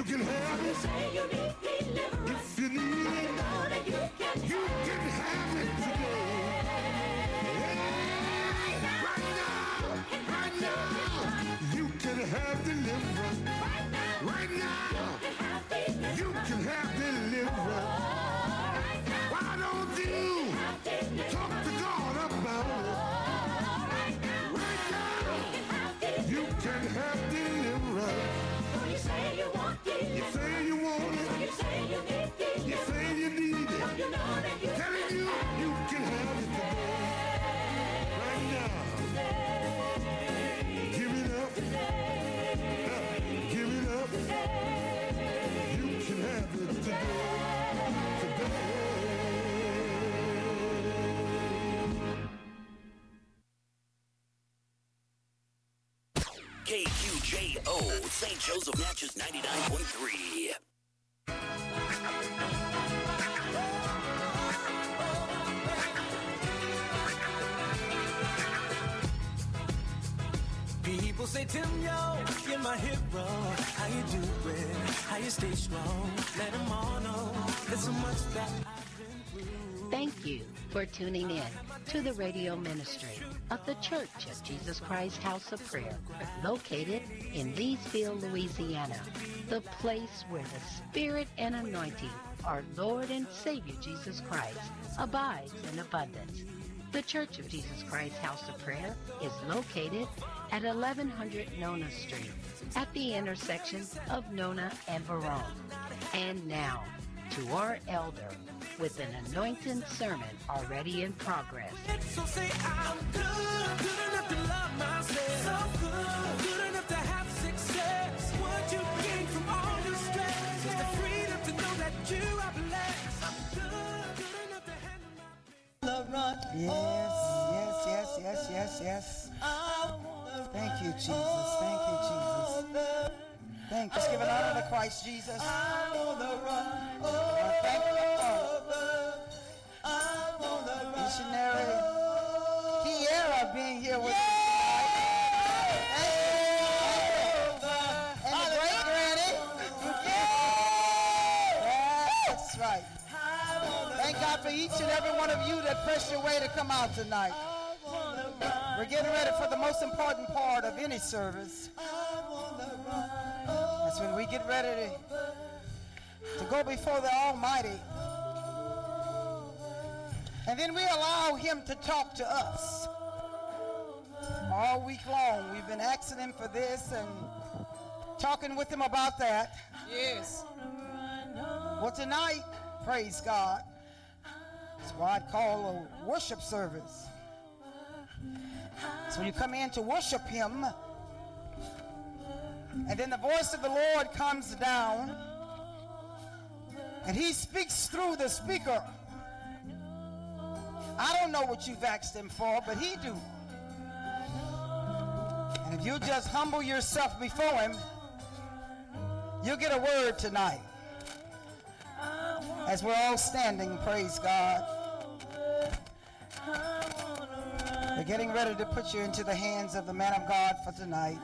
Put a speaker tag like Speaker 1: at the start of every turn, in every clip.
Speaker 1: can have it.
Speaker 2: Say you need deliverance.
Speaker 1: If you need it, you can have it today. Right now, right now, you can have deliverance. Right now, you can have deliverance. Why don't you talk to God about it? Right now, you can have deliverance.
Speaker 2: You say you want deliverance.
Speaker 1: You say you want it.
Speaker 2: You say you need deliverance.
Speaker 1: You say you need it.
Speaker 2: You know that you
Speaker 1: Telling you, you can have it today. Right now. Give it up. Give it up. You can have it today.
Speaker 3: KQJO, St. Joseph Natchez 99.3.
Speaker 4: People say, Tim, yo, you're my hero. How you doing? How you stay strong? Let them all know there's so much that I've been through.
Speaker 5: Thank you for tuning in to the radio ministry of the Church of Jesus Christ House of Prayer, located in Leesville, Louisiana, the place where the Spirit and anointing our Lord and Savior Jesus Christ abides in abundance. The Church of Jesus Christ House of Prayer is located at 1100 Nona Street at the intersection of Nona and Verone. And now, to our elder with an anointed sermon already in progress.
Speaker 4: So say I'm good, good enough to love myself. So good, good enough to have success. What you gain from all your stress is the freedom to know that you are blessed. I'm good, good enough to handle my love run.
Speaker 6: Yes. Thank you, Jesus. Thank you, Jesus. Thank you. Let's give an honor to Christ Jesus. Thank you, missionary Kiera being here with us tonight. And the great granny. That's right. Thank God for each and every one of you that pressed your way to come out tonight. We're getting ready for the most important part of any service. That's when we get ready to go before the Almighty. And then we allow Him to talk to us. All week long, we've been asking Him for this and talking with Him about that. Yes. Well, tonight, praise God, that's why I call a worship service. So you come in to worship Him, and then the voice of the Lord comes down, and He speaks through the speaker. I don't know what you've asked Him for, but He do. And if you just humble yourself before Him, you'll get a word tonight. As we're all standing, praise God. We're getting ready to put you into the hands of the man of God for tonight.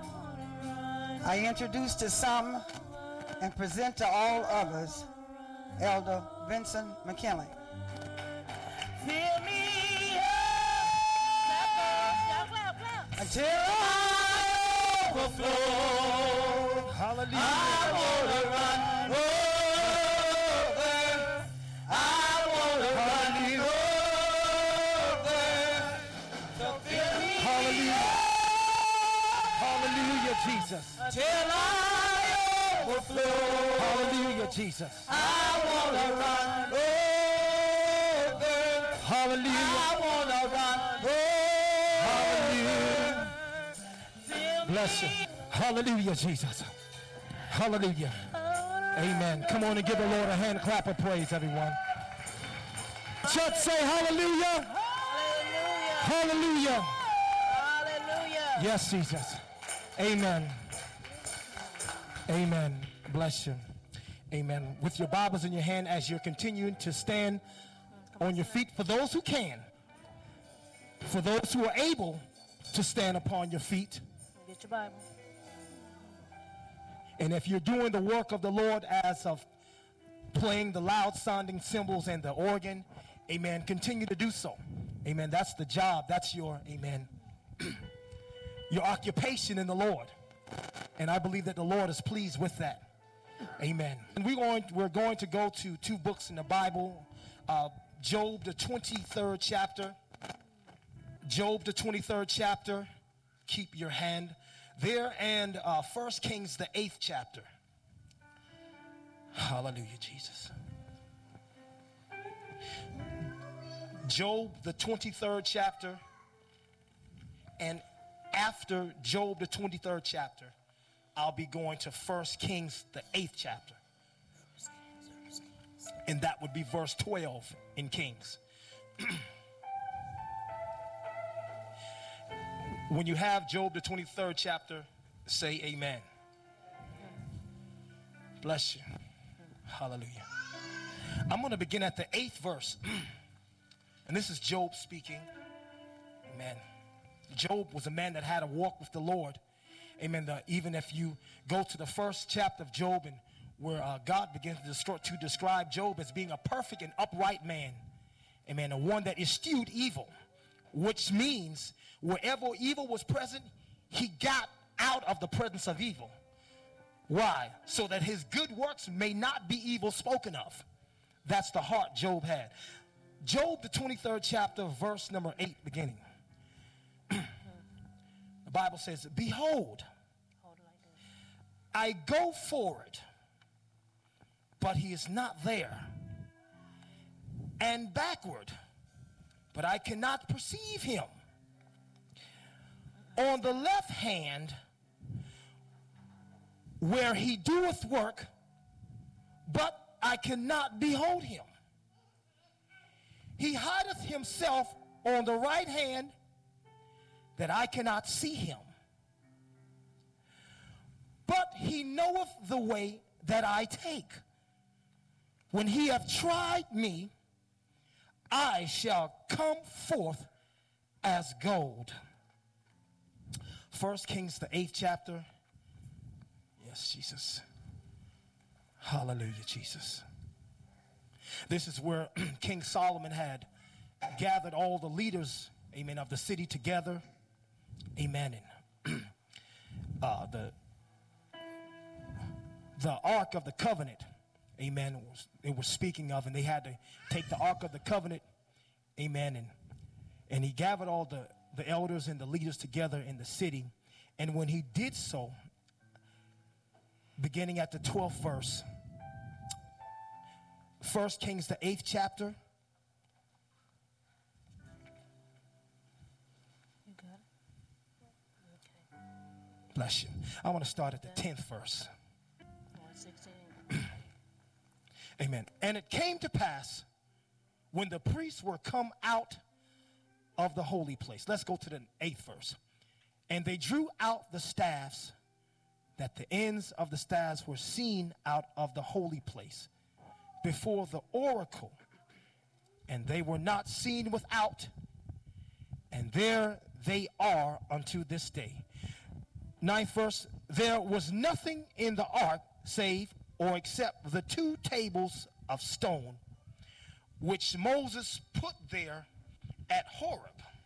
Speaker 6: I introduce to some and present to all others, Elder Vincent McKinley. Fill me up until I overflow. Hallelujah. I want to run over. I want to run over.
Speaker 7: Hallelujah, Jesus.
Speaker 6: Till I overflow.
Speaker 7: Hallelujah, Jesus.
Speaker 6: I want to run over.
Speaker 7: Hallelujah.
Speaker 6: I want to run over.
Speaker 7: Hallelujah. Bless you. Hallelujah, Jesus. Hallelujah. Amen. Come on and give the Lord a hand clap of praise, everyone. Church, say hallelujah. Hallelujah. Hallelujah. Yes, Jesus. Amen. Amen. Bless you. Amen. With your Bibles in your hand as you're continuing to stand on your feet, for those who can, for those who are able to stand upon your feet.
Speaker 8: Get your Bible.
Speaker 7: And if you're doing the work of the Lord as of playing the loud sounding cymbals and the organ, amen, continue to do so. Amen. That's the job. That's your, amen, your occupation in the Lord. And I believe that the Lord is pleased with that. Amen. And we're going to go to two books in the Bible. Job, the 23rd chapter. Job, the 23rd chapter. Keep your hand there. And 1 Kings, the 8th chapter. Hallelujah, Jesus. Job, the 23rd chapter. And after Job, the 23rd chapter, I'll be going to 1 Kings, the 8th chapter. And that would be verse 12 in Kings. When you have Job, the 23rd chapter, say amen. Bless you. Hallelujah. I'm going to begin at the 8th verse. And this is Job speaking. Amen. Job was a man that had a walk with the Lord. Amen. Even if you go to the first chapter of Job, and where God begins to describe Job as being a perfect and upright man. Amen. And one that eschewed evil, which means wherever evil was present, he got out of the presence of evil. Why? So that his good works may not be evil spoken of. That's the heart Job had. Job, the 23rd chapter, verse number 8, beginning. The Bible says, behold, I go forward, but he is not there. And backward, but I cannot perceive him. On the left hand, where he doeth work, but I cannot behold him. He hideth himself on the right hand, that I cannot see him. But he knoweth the way that I take. When he hath tried me, I shall come forth as gold. 1 Kings, the 8th chapter. Yes, Jesus. Hallelujah, Jesus. This is where King Solomon had gathered all the leaders, amen, of the city together. Amen. And the Ark of the Covenant, amen, it was speaking of, and they had to take the Ark of the Covenant, amen, and he gathered all the elders and the leaders together in the city. And when he did so, beginning at the 12th verse, 1 Kings, the 8th chapter.
Speaker 8: You got it? Okay.
Speaker 7: Bless you. I want to start at the 10th verse.
Speaker 8: 116.
Speaker 7: Amen. And it came to pass when the priests were come out of the holy place. Let's go to the 8th verse. And they drew out the staffs, that the ends of the staffs were seen out of the holy place before the oracle, and they were not seen without, and there they are unto this day. 9th verse, there was nothing in the ark save or except the 2 tables of stone which Moses put there at Horeb.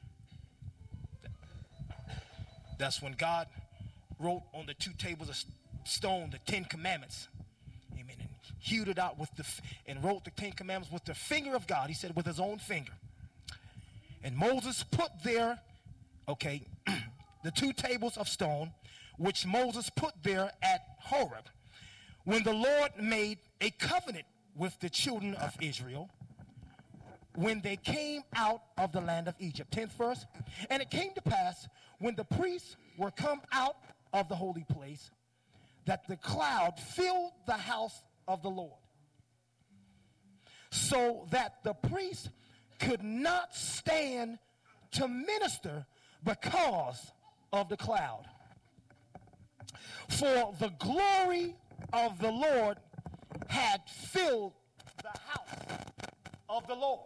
Speaker 7: That's when God wrote on the 2 tables of stone the 10 commandments. Amen. And hewed it out and wrote the 10 commandments with the finger of God. He said with his own finger. And Moses put there, okay, the 2 tables of stone which Moses put there at Horeb, when the Lord made a covenant with the children of Israel when they came out of the land of Egypt. 10th verse. And it came to pass when the priests were come out of the holy place, that the cloud filled the house of the Lord, so that the priest could not stand to minister because of the cloud. For the glory of the Lord had filled the house of the Lord.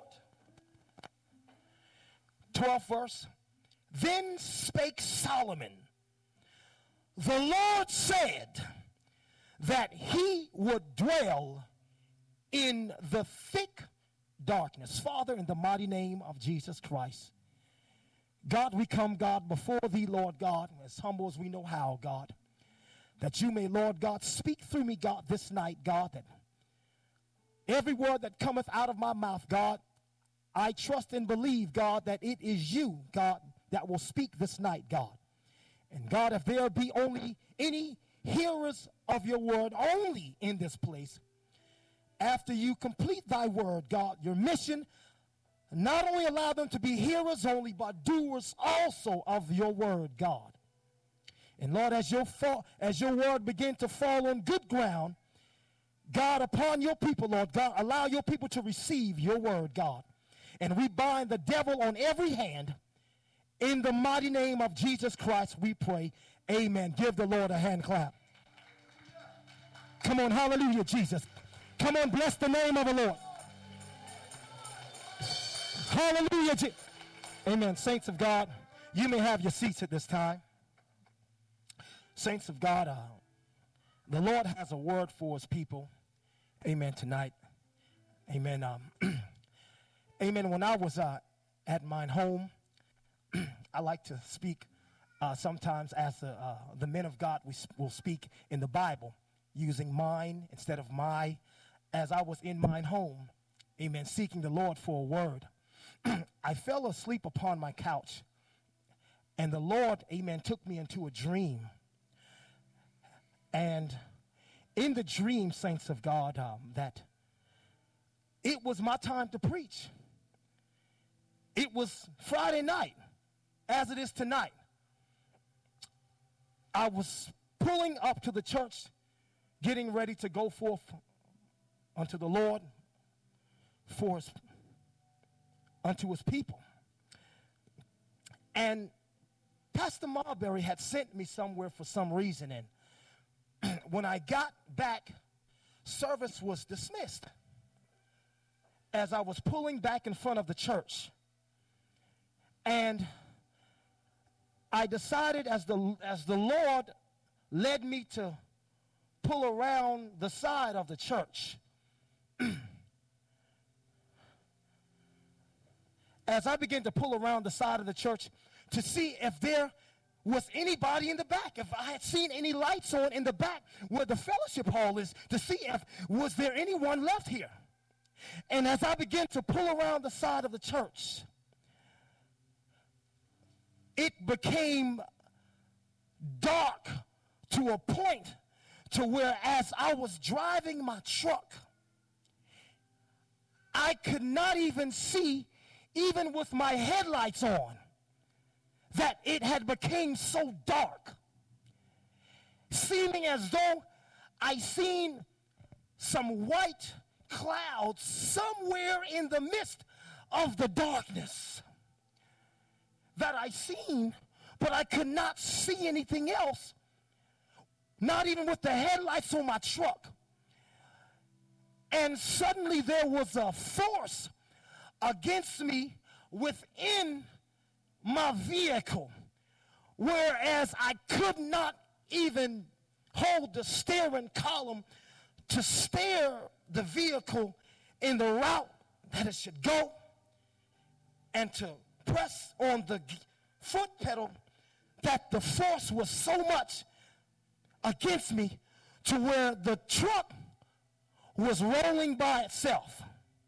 Speaker 7: 12th verse. Then spake Solomon, the Lord said, that he would dwell in the thick darkness. Father, in the mighty name of Jesus Christ, God, we come, God, before thee, Lord God, as humble as we know how, God, that you may, Lord God, speak through me, God, this night, God, that every word that cometh out of my mouth, God, I trust and believe, God, that it is you, God, that will speak this night, God. And God, if there be only any hearers of your word only in this place, after you complete thy word, God, your mission, not only allow them to be hearers only, but doers also of your word, God. And Lord, as your word begin to fall on good ground, God, upon your people, Lord God, allow your people to receive your word, God. And we bind the devil on every hand. In the mighty name of Jesus Christ, we pray. Amen. Give the Lord a hand clap. Come on, hallelujah, Jesus. Come on, bless the name of the Lord. Hallelujah. Amen. Saints of God, you may have your seats at this time. Saints of God, the Lord has a word for his people. Amen. Tonight. Amen. Amen. When I was at mine home, I like to speak sometimes as the men of God will speak in the Bible, using mine instead of my, as I was in mine home, amen, seeking the Lord for a word. I fell asleep upon my couch, and the Lord, amen, took me into a dream. And in the dream, saints of God, that it was my time to preach. It was Friday night, as it is tonight. I was pulling up to the church, getting ready to go forth unto the Lord unto his people. And Pastor Marbury had sent me somewhere for some reason, and when I got back, service was dismissed. As I was pulling back in front of the church, and I decided, as the Lord led me to pull around the side of the church, as I began to pull around the side of the church to see if there was anybody in the back, if I had seen any lights on in the back where the fellowship hall is, to see if was there anyone left here. And as I began to pull around the side of the church, it became dark to a point to where, as I was driving my truck, I could not even see, even with my headlights on, that it had become so dark, seeming as though I seen some white clouds somewhere in the midst of the darkness that I seen, but I could not see anything else, not even with the headlights on my truck. And suddenly there was a force against me within my vehicle, whereas I could not even hold the steering column to steer the vehicle in the route that it should go, and to press on the foot pedal, that the force was so much against me to where the truck was rolling by itself.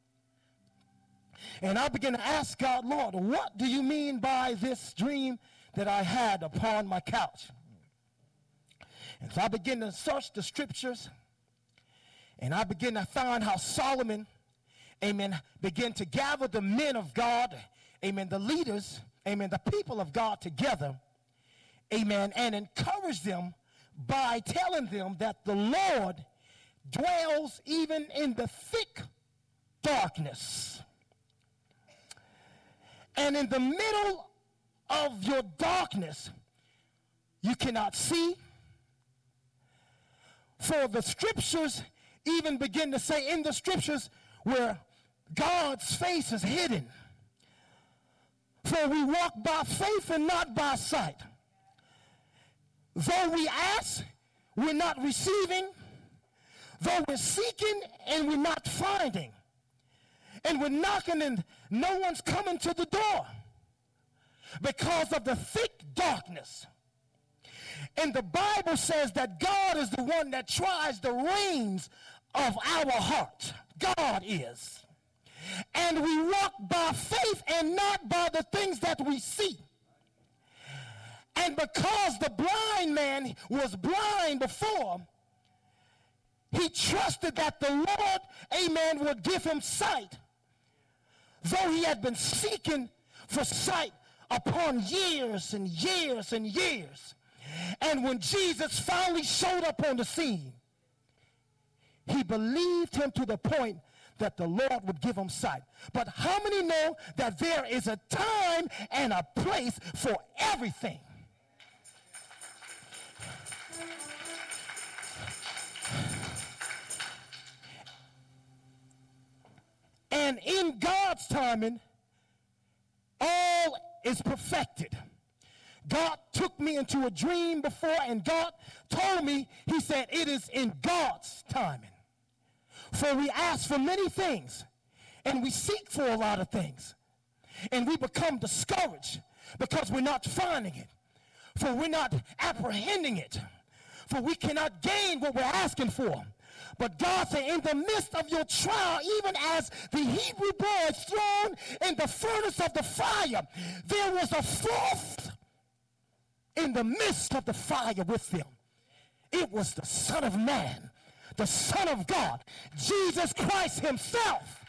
Speaker 7: And I began to ask God, Lord, what do you mean by this dream that I had upon my couch? And so I began to search the scriptures, and I began to find how Solomon, amen, began to gather the men of God, amen, the leaders, amen, the people of God together, amen, and encourage them by telling them that the Lord dwells even in the thick darkness. And in the middle of your darkness, you cannot see. For the scriptures even begin to say in the scriptures where God's face is hidden. For we walk by faith and not by sight. Though we ask, we're not receiving. Though we're seeking and we're not finding, and we're knocking and no one's coming to the door because of the thick darkness. And the Bible says that God is the one that tries the reins of our heart. God is. And we walk by faith and not by the things that we see. And because the blind man was blind before, he trusted that the Lord, amen, would give him sight. Though he had been seeking for sight upon years and years and years. And when Jesus finally showed up on the scene, he believed him to the point that the Lord would give him sight. But how many know that there is a time and a place for everything? And in God's timing, all is perfected. God took me into a dream before, and God told me, he said, it is in God's timing. For we ask for many things, and we seek for a lot of things, and we become discouraged because we're not finding it, for we're not apprehending it, for we cannot gain what we're asking for. But God said, in the midst of your trial, even as the Hebrew boys thrown in the furnace of the fire, there was a fourth in the midst of the fire with them. It was the Son of Man, the Son of God, Jesus Christ himself.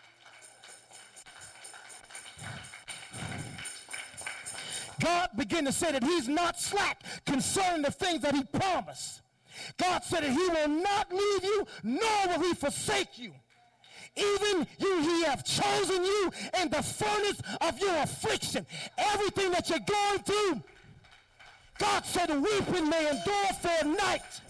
Speaker 7: God began to say that he's not slack concerning the things that he promised. God said that he will not leave you, nor will he forsake you. Even you, he have chosen you in the furnace of your affliction. Everything that you're going through, God said the weeping may endure for a night,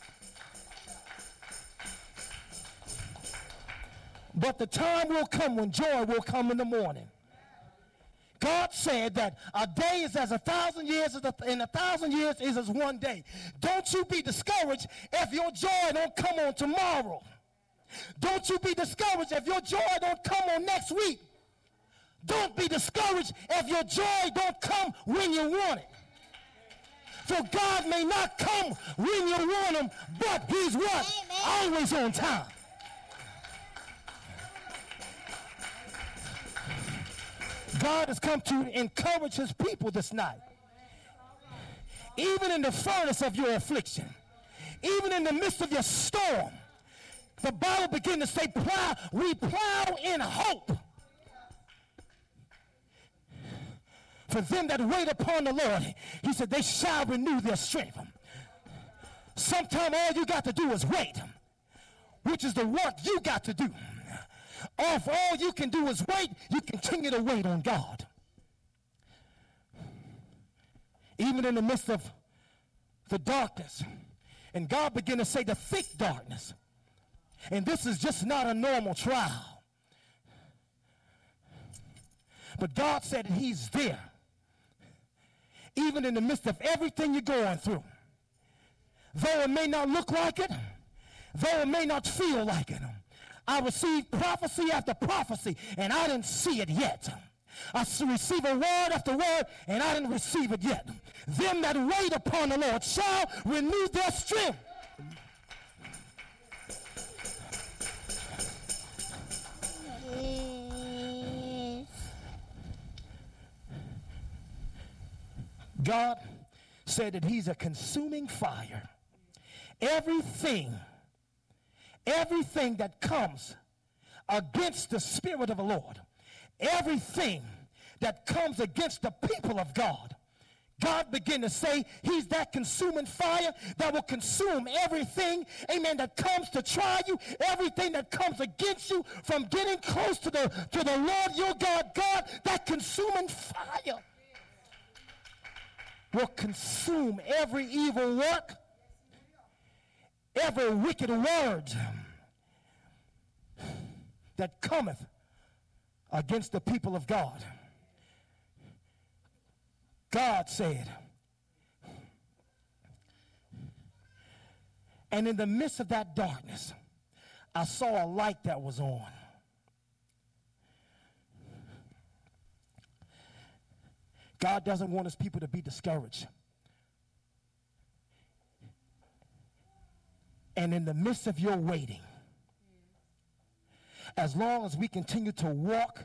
Speaker 7: but the time will come when joy will come in the morning. God said that a day is as 1,000 years, and 1,000 years is as one day. Don't you be discouraged if your joy don't come on tomorrow. Don't you be discouraged if your joy don't come on next week. Don't be discouraged if your joy don't come when you want it. For God may not come when you want him, but he's what? Always on time. God has come to encourage his people this night. Even in the furnace of your affliction, even in the midst of your storm, the Bible begins to say, we plow in hope. For them that wait upon the Lord, he said, they shall renew their strength. Sometimes all you got to do is wait, which is the work you got to do. Or if all you can do is wait, you continue to wait on God. Even in the midst of the darkness. And God began to say the thick darkness. And this is just not a normal trial. But God said he's there. Even in the midst of everything you're going through. Though it may not look like it, though it may not feel like it. I received prophecy after prophecy, and I didn't see it yet. I received a word after word, and I didn't receive it yet. Them that wait upon the Lord shall renew their strength. God said that he's a consuming fire. Everything that comes against the Spirit of the Lord, everything that comes against the people of God, God began to say he's that consuming fire that will consume everything, amen, that comes to try you, everything that comes against you from getting close to the Lord your God. God, that consuming fire will consume every evil work, every wicked word that cometh against the people of God. God said, And in the midst of that darkness, I saw a light that was on. God doesn't want his people to be discouraged. And in the midst of your waiting, as long as we continue to walk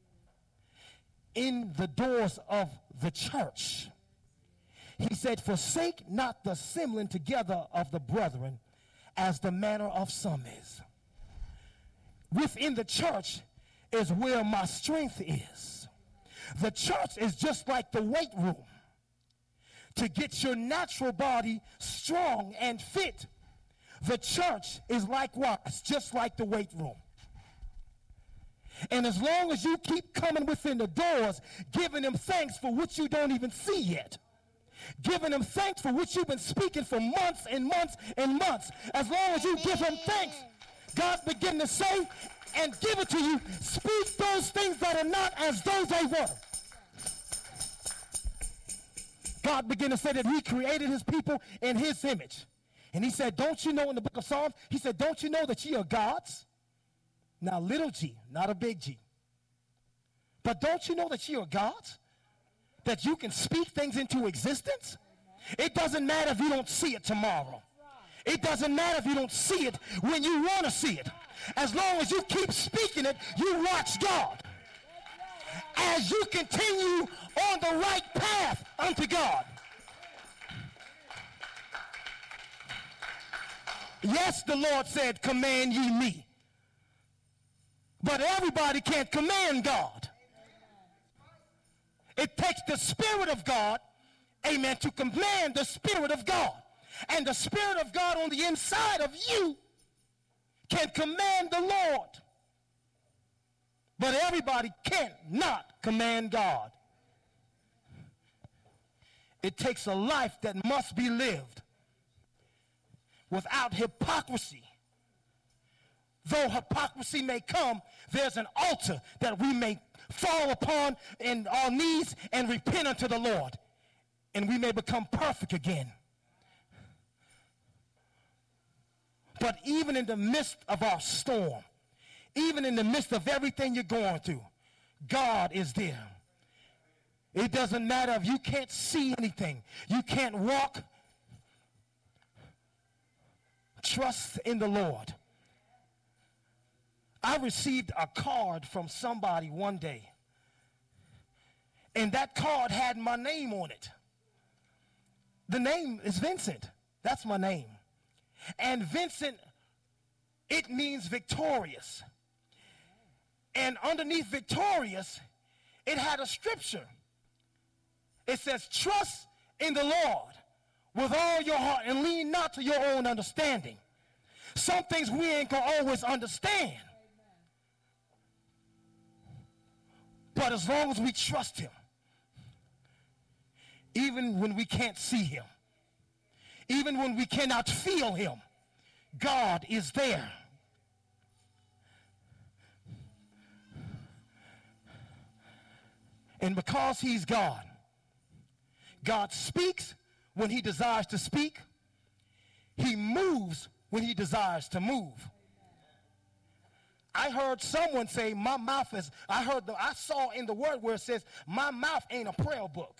Speaker 7: in the doors of the church, he said, forsake not the assembling together of the brethren, as the manner of some is. Within the church is where my strength is. The church is just like the weight room to get your natural body strong and fit. The church is likewise just like the weight room. And as long as you keep coming within the doors, giving him thanks for what you don't even see yet, giving him thanks for what you've been speaking for months and months and months, as long as you give him thanks, God's beginning to say and give it to you, speak those things that are not as though they were. God began to say that he created his people in his image. And he said, don't you know, in the book of Psalms, he said, don't you know that ye are gods? Now, little g, not a big G. But don't you know that ye are gods? That you can speak things into existence? It doesn't matter if you don't see it tomorrow. It doesn't matter if you don't see it when you want to see it. As long as you keep speaking it, you watch God. As you continue on the right path unto God. Yes, the Lord said, command ye me. But everybody can't command God. It takes the Spirit of God, amen, to command the Spirit of God. And the Spirit of God on the inside of you can command the Lord. But everybody cannot command God. It takes a life that must be lived without hypocrisy. Though hypocrisy may come, there's an altar that we may fall upon in our knees and repent unto the Lord, and we may become perfect again. But even in the midst of our storm, even in the midst of everything you're going through, God is there. It doesn't matter if you can't see anything, you can't walk. Trust in the Lord. I received a card from somebody one day, and that card had my name on it. The name is Vincent. That's my name. And Vincent, it means victorious. And underneath victorious, it had a scripture. It says, trust in the Lord with all your heart and lean not to your own understanding. Some things we ain't gonna always understand. But as long as we trust him, even when we can't see him, even when we cannot feel him, God is there. And because he's God, God speaks when he desires to speak. He moves when he desires to move. I heard someone say, my mouth is, I saw in the word where it says, my mouth ain't a prayer book.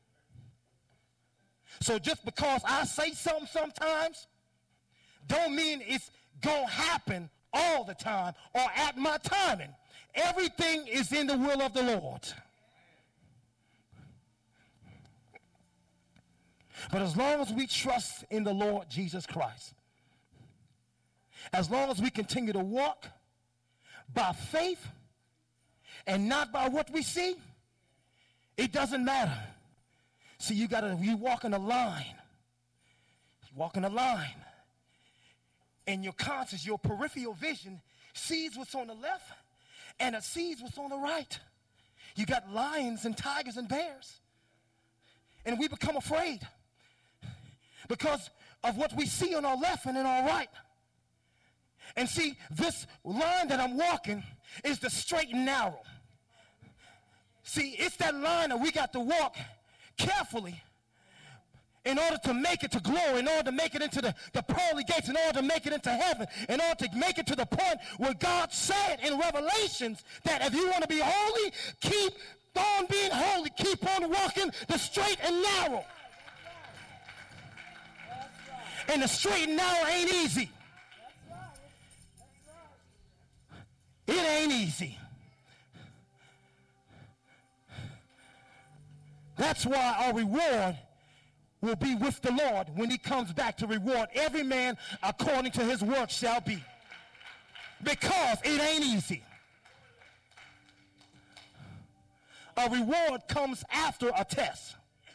Speaker 7: So just because I say something sometimes, don't mean it's going to happen all the time or at my timing. Everything is in the will of the Lord. But as long as we trust in the Lord Jesus Christ, as long as we continue to walk by faith and not by what we see, it doesn't matter. See, you walk in a line. You walk in a line. And your conscience, your peripheral vision sees what's on the left and it sees what's on the right. You got lions and tigers and bears. And we become afraid because of what we see on our left and in our right. And see, this line that I'm walking is the straight and narrow. See, it's that line that we got to walk carefully in order to make it to glory, in order to make it into the pearly gates, in order to make it into heaven, in order to make it to the point where God said in Revelations that if you want to be holy, keep on being holy, keep on walking the straight and narrow. And the straight and narrow ain't easy. It ain't easy. That's why our reward will be with the Lord when he comes back to reward every man according to his work shall be. Because it ain't easy. A reward comes after a test.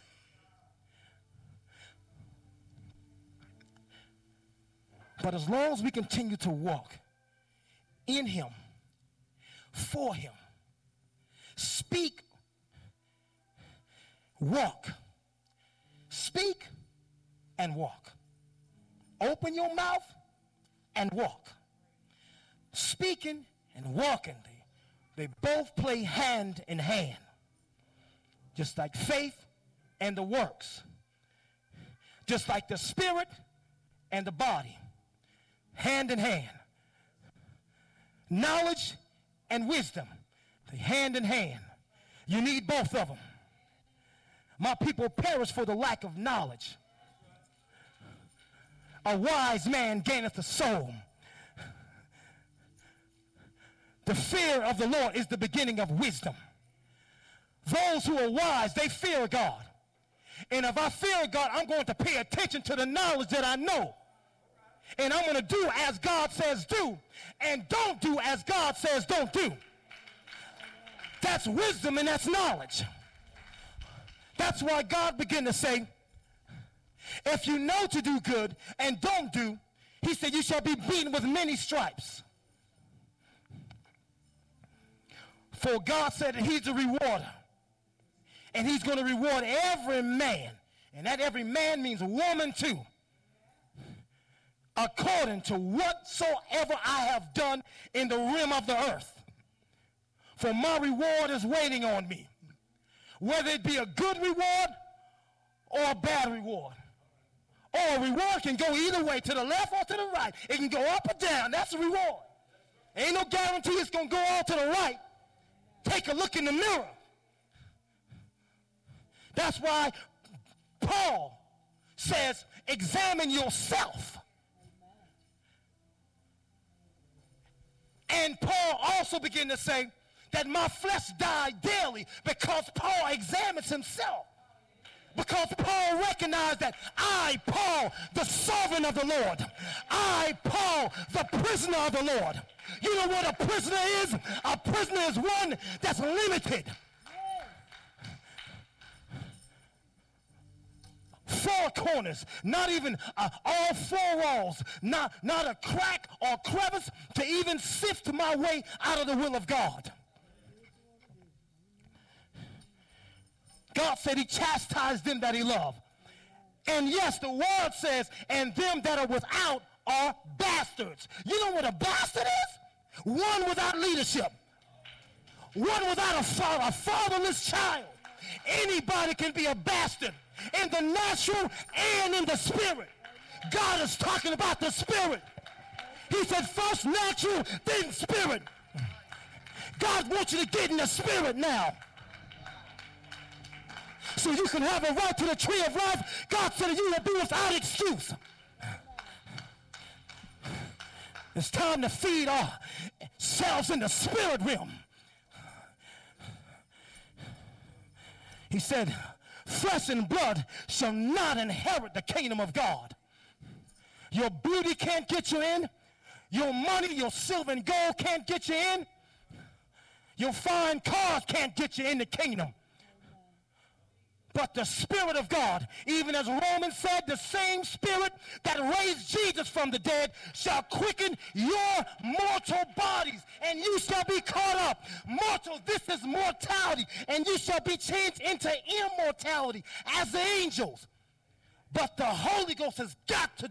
Speaker 7: But as long as we continue to walk in him, for him, speak, walk, speak and walk. Open your mouth and walk. Speaking and walking, they both play hand in hand. Just like faith and the works. Just like the spirit and the body. Hand in hand. Knowledge and wisdom, they hand in hand. You need both of them. My people perish for the lack of knowledge. A wise man gaineth a soul. The fear of the Lord is the beginning of wisdom. Those who are wise, they fear God. And if I fear God, I'm going to pay attention to the knowledge that I know. And I'm going to do as God says do, and don't do as God says don't do. That's wisdom and that's knowledge. That's why God began to say, if you know to do good and don't do, he said you shall be beaten with many stripes. For God said that he's a rewarder. And he's going to reward every man. And that every man means woman too. According to whatsoever I have done in the realm of the earth. For my reward is waiting on me. Whether it be a good reward or a bad reward. Or a reward can go either way, to the left or to the right. It can go up or down. That's a reward. Ain't no guarantee it's going to go all to the right. Take a look in the mirror. That's why Paul says, examine yourself. And Paul also began to say that my flesh died daily, because Paul examines himself. Because Paul recognized that I, Paul, the servant of the Lord, I, Paul, the prisoner of the Lord. You know what a prisoner is? A prisoner is one that's limited. Four corners, not even all four walls, not a crack or crevice to even sift my way out of the will of God. God said he chastised them that he loved. And yes, the word says, and them that are without are bastards. You know what a bastard is? One without leadership. One without a fatherless child. Anybody can be a bastard in the natural and in the spirit. God is talking about the spirit. He said first natural, then spirit. God wants you to get in the spirit now. So you can have a right to the tree of life. God said you will be without excuse. It's time to feed ourselves in the spirit realm. He said, flesh and blood shall not inherit the kingdom of God. Your beauty can't get you in. Your money, your silver and gold can't get you in. Your fine cars can't get you in the kingdom. But the Spirit of God, even as Romans said, the same Spirit that raised Jesus from the dead shall quicken your mortal bodies, and you shall be caught up. Mortal, this is mortality, and you shall be changed into immortality as the angels. But the Holy Ghost has got to